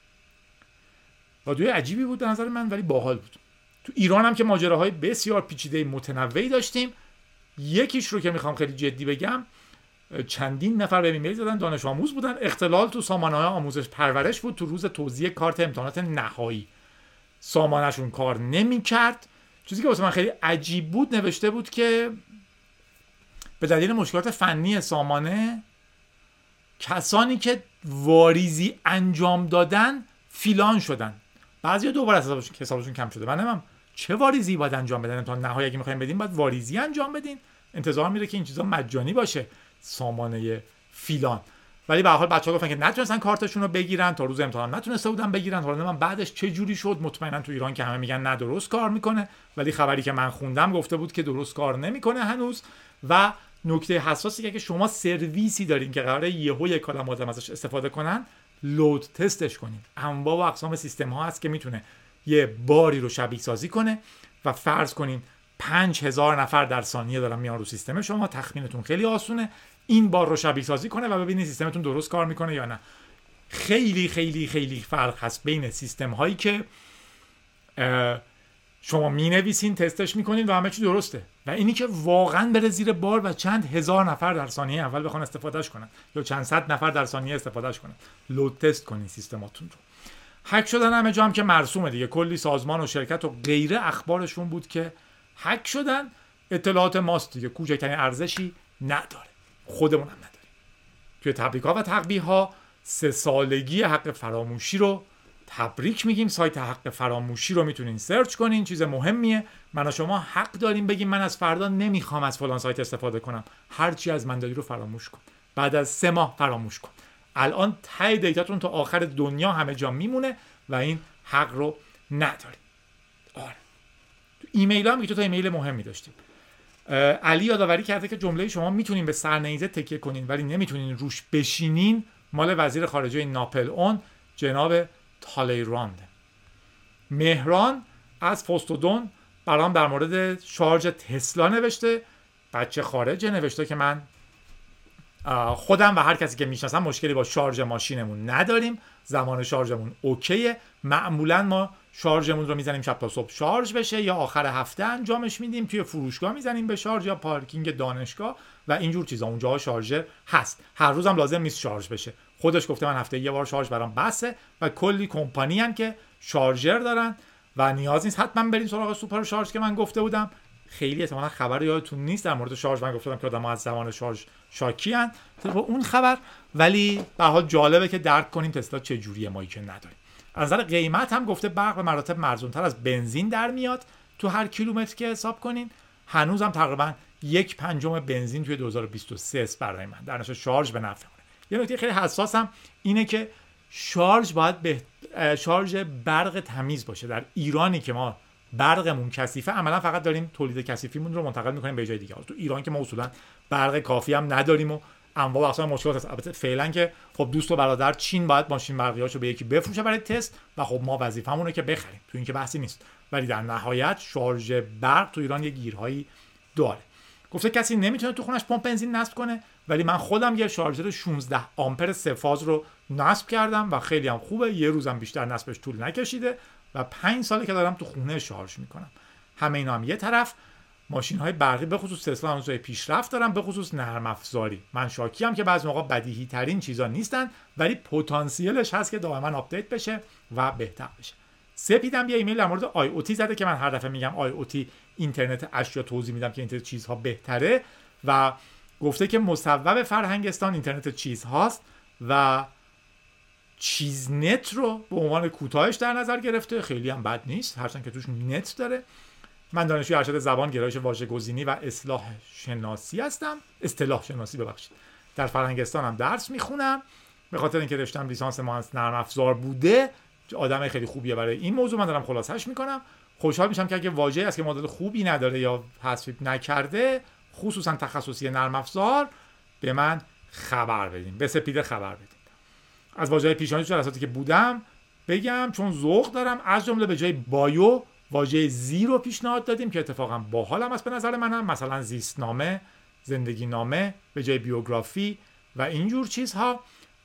رادیوی عجیبی بود به نظر من ولی باحال بود. تو ایران هم که ماجراهای بسیار پیچیده متنوعی داشتیم. یکیش رو که میخوام خیلی جدی بگم، چندین نفر به ایمیل زدن، دانش آموز بودن. اختلال تو سامانه‌های آموزش پرورش بود. تو روز توزیع کارت امتحانات نهایی سامانه‌شون کار نمی‌کرد. چیزی که واسه من خیلی عجیب بود، نوشته بود که به دلیل مشکلات فنی سامانه کسانی که واریزی انجام دادن فیلان شدن. بعضیا دوباره حسابشون کم شده. من نمیدونم چه واریزی باید انجام بدن. امتحان نهایی اگه می‌خواید بدین باید واریزی انجام بدین. انتظار میره که این چیزا مجانی باشه، سامانه فیلان. ولی به هر حال بچه‌ها گفتن که نتونستن کارتشون رو بگیرن، تا روز امتحان نتونسته بودن بگیرن. حالا من بعدش چه جوری شد، مطمئنا تو ایران که همه میگن نه درست کار میکنه، ولی خبری که من خوندم گفته بود که درست کار نمیکنه هنوز. و نکته حساسی که شما سرویسی دارین که قراره یهو یک کلام آدم ازش استفاده کنن، لود تستش کنین. انواع و اقسام سیستم ها هست که میتونه یه باری رو شبیه سازی کنه و فرض کنین 5000 نفر در ثانیه دارن میان رو سیستم شما. تخمینتون خیلی آسونه، این بار رو شبیه سازی کنه و ببینید سیستمتون درست کار میکنه یا نه. خیلی خیلی خیلی فرق هست بین سیستم هایی که شما مینویسین، تستش میکنین و همه چی درسته، و اینی که واقعا بره زیر بار و چند هزار نفر در ثانیه اول بخوان استفادهش کنن یا چند صد نفر در ثانیه استفادهش کنن. لود تست کنین سیستماتون رو. هک شدن همه جا هم که مرسومه دیگه. کلی سازمان و شرکت و غیره اخبارشون بود که هک شدن. اطلاعات ماست دیگه، کوچکترین ارزشی نداره، خودمون هم نداریم. توی تبریک‌ها و تقبیح‌ها 3 سالگی حق فراموشی رو تبریک میگیم. سایت حق فراموشی رو میتونین سرچ کنین، چیز مهمیه. من و شما حق داریم بگیم من از فردا نمیخوام از فلان سایت استفاده کنم، هر چی از من داری رو فراموش کن، بعد از 3 ماه فراموش کن. الان ته دیتاتون تا آخر دنیا همه جا میمونه و این حق رو نداریم. آره، تو ایمیل هم که تا ایمیل مهمی داشتیم. علی یادآوری کرده که جمله شما میتونین به سرنیزه تکیه کنین ولی نمیتونین روش بشینین، مال وزیر خارجه ناپل اون جناب تالیراند. مهران از فاستودون برام در مورد شارژ تسلا نوشته. بچه خارجه، نوشته که من خودم و هر کسی که میشناسم مشکلی با شارژ ماشینمون نداریم، زمان شارژمون اوکیه. معمولا ما شارژمون رو میزنیم شب تا صبح شارژ بشه، یا آخر هفته انجامش میدیم، توی فروشگاه میزنیم به شارژ یا پارکینگ دانشگاه و اینجور چیزا. اونجاها شارژر هست، هر روزم لازم نیست شارژ بشه. خودش گفته من هفته یه بار شارژ برام بسه و کلی کمپانی ان که شارژر دارن و نیاز نیست حتما بریم سراغ سوپر شارژ که من گفته بودم. خیلی احتمالاً خبر یادتون نیست در مورد شارژ من گفته بودم که آدم‌ها از زمان شارژ شاکی ان طبق اون خبر، ولی به هر حال جالبه که درک کنیم تسلا چه جوریه، ما که نداریم. از نظر قیمت هم گفته برق به مراتب ارزان‌تر از بنزین در میاد تو هر کیلومتر که حساب کنین. هنوزم تقریبا 1/5 بنزین توی 2023 است برای من، در نتیجه شارژ به نفع منه. یه نکته خیلی حساسم اینه که شارژ باید شارژ برق تمیز باشه. در ایرانی که ما برقمون کثیفه، عملا فقط داریم تولید کثیفیمون رو منتقل می‌کنیم به جای دیگه. تو ایران که ما اصولا برق کافی هم نداریم و انواع و اقسام مشکلات هست. البته فعلا که خب دوست و برادر چین باید ماشین برقیاشو به یکی بفروشه برای تست و خب ما وظیفمونه که بخریم، تو این که بحثی نیست. ولی در نهایت شارژ برق تو ایران یه گیرهایی داره. گفته کسی نمیتونه تو خونش پمپ بنزین نصب کنه، ولی من خودم یه شارژر 16 آمپر 3 فاز رو نصب کردم و خیلی هم خوبه. یه روزم بیشتر نصبش طول نکشیده و 5 ساله که دارم تو خونه شارژ میکنم. همه اینا هم یه طرف. ماشین‌های برقی به خصوص تسلا هنوز پیشرفت دارن، به خصوص نرم افزاری. من شاکی ام که بعضی موقع بدیهی ترین چیزا نیستن ولی پتانسیلش هست که دائما آپدیت بشه و بهتر بشه. سپیدم یه ایمیل در مورد آی او تی زده که من هر دفعه میگم آی او تی اینترنت اشیا توضیح میدم که اینترنت چیزها بهتره و گفته که مصوب فرهنگستان اینترنت چیزهاست و چیز نت رو به عنوان کوتاهش در نظر گرفته. خیلی هم بد نیست هرچند که توش نت داره. من دانشجوی ارشد زبان، گرایش واژه‌گزینی و اصطلاح شناسی هستم. اصطلاح شناسی ببخشید. در فرهنگستانم درس میخونم. به خاطر اینکه رشته‌ام لیسانس مهندسی نرم افزار بوده، آدم خیلی خوبیه برای این موضوع. من دارم خلاصه‌اش میکنم. خوشحال میشم که اگه واژه‌ای هست که مدل خوبی نداره یا حذف نکرده، خصوصا تخصصی نرم افزار، به من خبر بدین. به سپیده خبر بدین. از واژه‌های پیشانی تو جلساتی که بودم بگم، چون ذوق دارم، از جمله به جای بایو واژه زی رو پیشنهاد دادیم که اتفاقا باحالم است به نظر منم. مثلا زیستنامه، زندگی نامه به جای بیوگرافی و اینجور چیزها.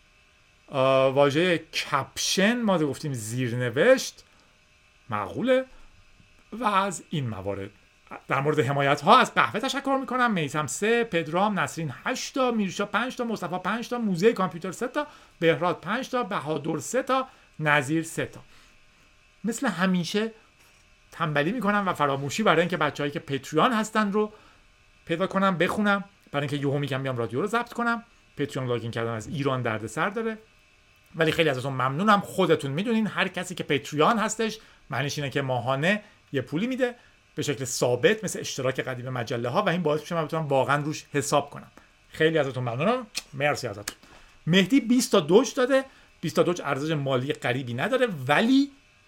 واژه کپشن ما گفتیم زیرنوشت، معقوله. و از این موارد در مورد حمایت ها از قهوه تشکر میکنم. میثم 3، پدرام، نسرین 8 تا، میرشا 5 تا، مصطفی 5 تا، موزه کامپیوتر 3 تا، بهراد 5 تا، بهادر 3 تا، نظیر 3 تا. مثل همیشه تنبلی میکنم و فراموشی برای اینکه بچه‌هایی که پتریون هستن رو پیدا کنم بخونم، برای اینکه یهو میگم بیام رادیو رو ضبط کنم. پتریون لاگین کردن از ایران دردسر داره، ولی خیلی ازتون ممنونم. خودتون میدونین هر کسی که پتریون هستش معنیش اینه که ماهانه یه پولی میده به شکل ثابت مثل اشتراک قدیم مجله ها و این باعث میشه من بتونم واقعا روش حساب کنم. خیلی ازتون ممنونم، مرسی ازتون. مهدی 20 تا دوج داده. 20 تا دوج ارزش مالی غریبی نداره ولی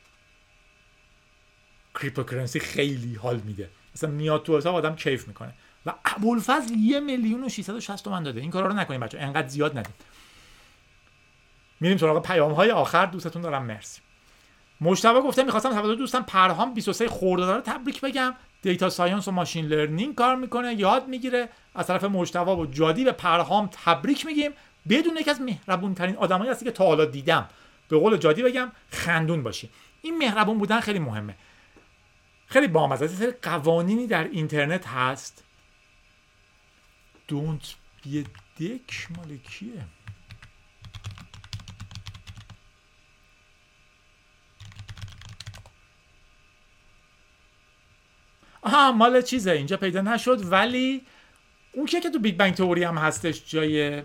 کریپتوکرنسی خیلی حال میده، مثلا میاد تو حساب آدم کیف میکنه. و ابوالفضل 1,660,000 تومان داده. این کارا رو نکنین بچه‌ها، انقدر زیاد ندید. میریم سراغ پیام‌های آخر. دوستتون دارم، مرسی. مجتبی گفته می‌خواستم تولد دوستم پرهام 23 خرداد رو تبریک بگم. دیتا ساینس و ماشین لرنینگ کار میکنه، یاد میگیره. از طرف مجتبی و جادی به پرهام تبریک میگیم. بدون یکی از مهربون‌ترین آدمایی هستی که تا حالا دیدم. به قول جادی بگم خندون باشی. این مهربون بودن خیلی مهمه. خیلی بامزه است. قوانینی در اینترنت هست. Don't be a dick مال کیه؟ آها مال چیزه، اینجا پیدا نشد. ولی اون که تو بیگ بنگ تئوری هم هستش، جای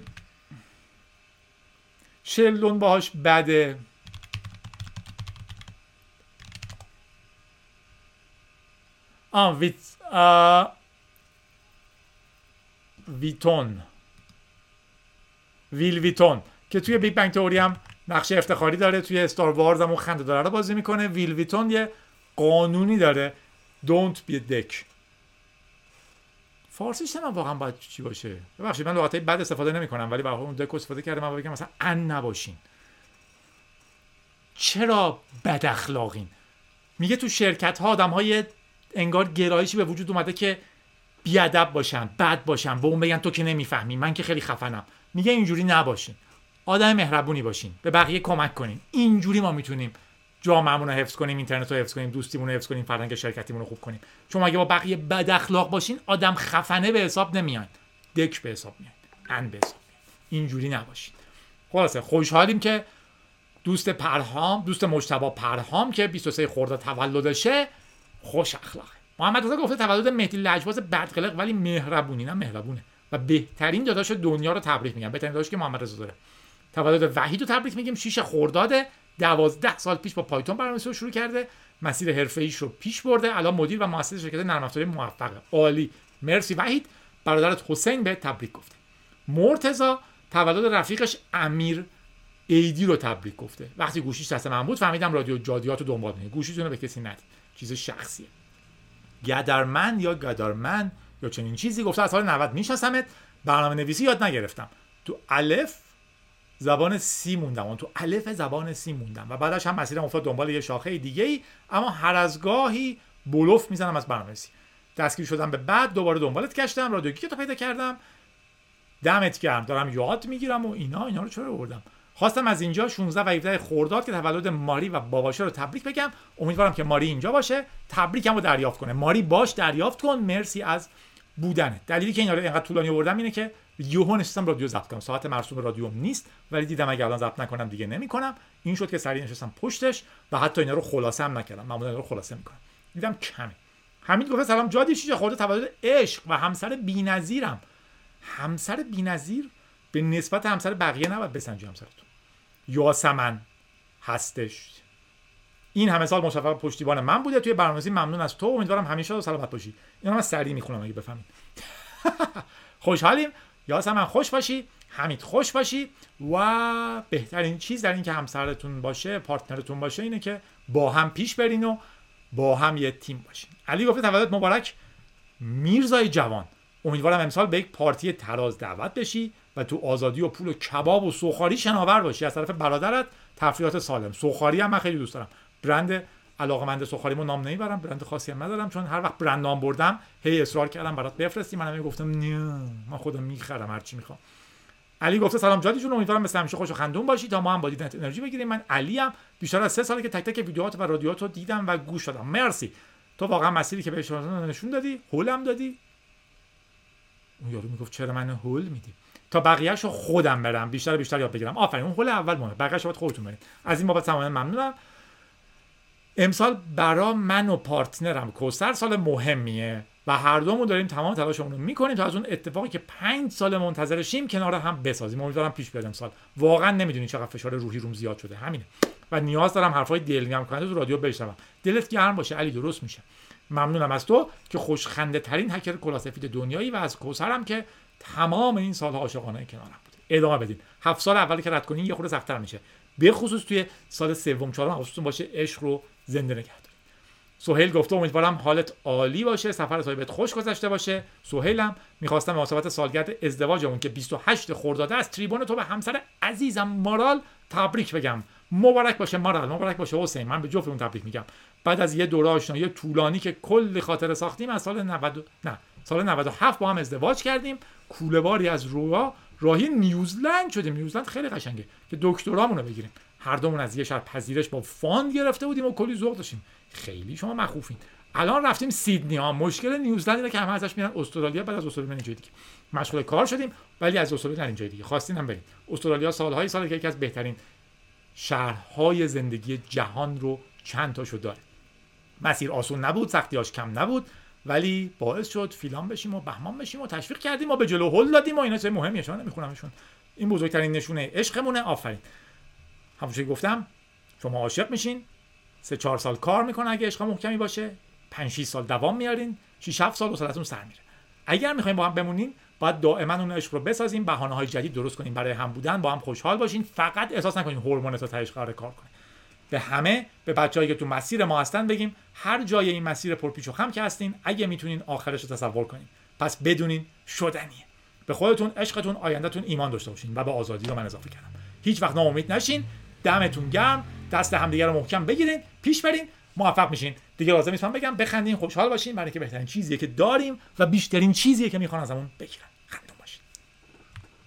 شلدون باهاش بده. ویل ویتون که توی بیگ بنگ تئوری هم نقش افتخاری داره، توی استار وارز هم اون خنده داره رو بازی میکنه. ویل ویتون یه قانونی داره Don't be a dick. فارسیش من واقعا باید چی باشه؟ ببخشید من لغتای بد استفاده نمی‌کنم ولی به اون دک استفاده کردم. من بگم مثلا ان نباشین. چرا بد اخلاقین؟ میگه تو شرکت ها آدم‌های انگار گرایشی به وجود اومده که بیادب باشن، بد باشن، و اون بگن تو که نمیفهمی، من که خیلی خفنم. میگه اینجوری نباشین. آدم مهربونی باشین، به بقیه کمک کنین. اینجوری ما میتونیم جامعه‌مون رو حفظ کنیم، اینترنت رو حفظ کنیم، دوستیمون رو حفظ کنیم، فرهنگ شرکتیمون رو خوب کنیم. چون اگه با بقیه بد اخلاق باشین، آدم خفنه به حساب نمیاد، دک به حساب میاد، ان به حساب میاد. اینجوری نباشین. خلاصه خوشحالیم که دوست مجتبی پرهام که 23 خرداد تولدشه خوش اخلاقه. محمد رضا گفته تولد مهدی لجباز بدقلق ولی مهربونی، نه مهربونه و بهترین داداش دنیا رو تبریک میگم. بهترین داداش که محمد رضا داره. تولد وحید رو تبریک میگیم. 6 خرداد 12 سال پیش با پایتون برنامه‌نویسی رو شروع کرده، مسیر حرفه‌ایش رو پیش برده، الان مدیر و مؤسس شرکت نرم افزاری موفقه. عالی، مرسی وحید. برادرت حسین به تبریک گفته. مرتضی تولد رفیقش امیر ایدی رو تبریک گفته. وقتی گوشیش دست من بود فهمیدم رادیو جادیات رو دنبال می‌کنه. گوشیتون رو به کسی ندید، چیز شخصیه. گدرمن یا گدرمن یا چنین چیزی گفته از سال 90 میشناسمت، برنامه‌نویسی یاد نگرفتم، تو الف زبان سی موندم، تو الف زبان سی موندم و بعدش هم مسیرم افتاد دنبال یه شاخه دیگه ای، اما هر از گاهی بلوف میزنم از برنامه‌نویسی. دستگیر شدم به بعد دوباره دنبالت گشتم، رادیو گیگو پیدا کردم. دمت گرم، دارم یاد میگیرم و اینا رو چرا آوردم. خواستم از اینجا 16 و 17 خرداد که تولد ماری و باباشه رو تبریک بگم. امیدوارم که ماری اینجا باشه، تبریکم رو دریافت کنه. ماری باش دریافت کن، مرسی از بودنه. دلیلی که اینا رو اینقدر طولانی آوردم اینه که یهو نشستم رادیو ضبط کنم. ساعت مرسوم رادیوم نیست ولی دیدم اگه الان ضبط نکنم دیگه نمیکنم. این شد که سریع نشستم پشتش و حتی اینا رو خلاصه هم نکردم. معمولا اینا رو خلاصه میکنم. دیدم کمه. حمید گفت سلام جادی، 6 خورده تولد عشق و همسر بی‌نظیرم. همسر بی‌نظیر به نسبت همسر بقیه نباید بسنجی. همسرتون یاسمن هستش. این همه سال مشفق پشتیبان من بوده توی برنامه‌نویسی. ممنون از تو، امیدوارم همیشه سلامت باشی. اینا من سریع میخونم اگه بفهمید. خوشحالیم. یاسمن خوش باشی، حمید خوش باشی و بهترین چیز در این که همسرتون باشه، پارتنرتون باشه اینه که با هم پیش برین و با هم یه تیم باشین. علی گفته تولد مبارک میرزای جوان. امیدوارم امسال به یک پارتی تراز دعوت بشی و تو آزادی و پول و کباب و سوخاری شناور باشی. از طرف برادرت تفریحات سالم. سوخاری هم من خیلی دوست دارم. برند علاقمند سوخاریمو نام نمیبرم، برند خاصی هم ندارم، چون هر وقت برند نام بردم هی اصرار کردم برات بفرستی، منم گفتم نه من خودم میخرم هر چی میخوام. علی گفته سلام جادی جون، امیدوارم مثل همیشه خوش و خندون باشی تا ما هم با دیدنت انرژی بگیریم. من علی ام، بیشتر از 3 ساله که تک تک ویدیوهات و رادیوهات رو دیدم و گوش دادم. مرسی. تو واقعا مسیری که بهش نشون دادی هولم دادی؟ اون یارو میگفت چرا من هول میدی؟ تا بقیه‌شو خودم برم بیشتر یاد بگیرم. آفرین، اون هول اول مهمه، بقیه‌شو باید خودتون برید. از این بابت تماما ممنونم. امسال برا من و پارتنرم کوثر سال مهمیه و هر دومون داریم تمام تلاشمون رو میکنیم تا از اون اتفاقی که 5 سال منتظرشیم کنار هم بسازیم. امیدوارم پیش بیاد امسال. واقعا نمیدونی چقدر فشار روحی روم زیاد شده، همینه. و نیاز دارم حرفای دلگرم کننده تو رادیو بشنوم. دلت گرم باشه علی، درست میشه. ممنونم از تو که خوشخنده ترین هکر کلاسفید دنیایی و از کوثرم که تمام این سالها عاشقانه کنارم بوده. ادامه بدین. 7 سال اولی که رد کنین یه خورده سخت‌تر میشه. به خصوص توی سال سوم چهارم حواستون باشه عشق رو زنده نگه دارید. سهیل گفته امیدوارم حالت عالی باشه، سفر صاحبت خوش گذشته باشه. سهیلم می‌خواستم به مناسبت سالگرد ازدواجمون که 28 خرداد است تریبون تو به همسر عزیزم مارال تبریک بگم. مبارک باشه مارال، مبارک باشه حسین. من به جفتمون تبریک میگم. بعد از یه دوره آشنایی طولانی که کلی خاطره ساختیم، از سال 97 با هم ازدواج کردیم. کوله‌باری از راهی نیوزلند شدیم. نیوزلند خیلی قشنگه که دکترامون رو بگیریم. هر دومون از یه شهر پذیرش با فاند گرفته بودیم و کلی ذوق داشتیم. خیلی شما مخوفین. الان رفتیم سیدنی ها. مشکل نیوزلند اینه که همه ازش میرن استرالیا، بعد از استرالیا اینجای دیگه. مشغول کار شدیم ولی از استرالیا اینجای دیگه. خواستین هم بریم. استرالیا سال که یکی از بهترین شهرهای زندگی جهان رو چند تاشو داره. مسیر آسون نبود، سختیاش کم نبود، ولی باعث شد فیلم بشیم و بهمان بشیم و تشویق کردیم و به جلو هل دادیم و اینا چه مهمیه. شما نمیخونمشون. این بزرگترین نشونه عشقمونه. آفرین. همونجوری گفتم شما عاشق میشین، 3-4 سال کار میکنه اگه عشق محکمی باشه، 5-6 سال دوام میارین، 6-7 سال وصلتون سر میره. اگر میخواین با هم بمونین باید دائما اون عشق رو بسازین، بهانه‌های جدید درست کنین برای هم بودن، با هم خوشحال باشین. فقط احساس نکنین هورمونات تهش قرار کار کنه. به بچه‌ای که تو مسیر ما هستن بگیم هر جای این مسیر پرپیچ و خم که هستین، اگه میتونین آخرش رو تصور کنین، پس بدونین شدنیه. به خودتون، عشقتون، آیندهتون ایمان داشته باشین و به آزادی رو من اضافه کردم. هیچ وقت ناامید نشین. دمتون گرم. دست همدیگه رو محکم بگیرین، پیش برین، موفق میشین. دیگه لازم نیست من بگم، بخندین، خوشحال باشین، برای که بهترین چیزیه که داریم و بیشترین چیزیه که میخوان ازمون بگیرن.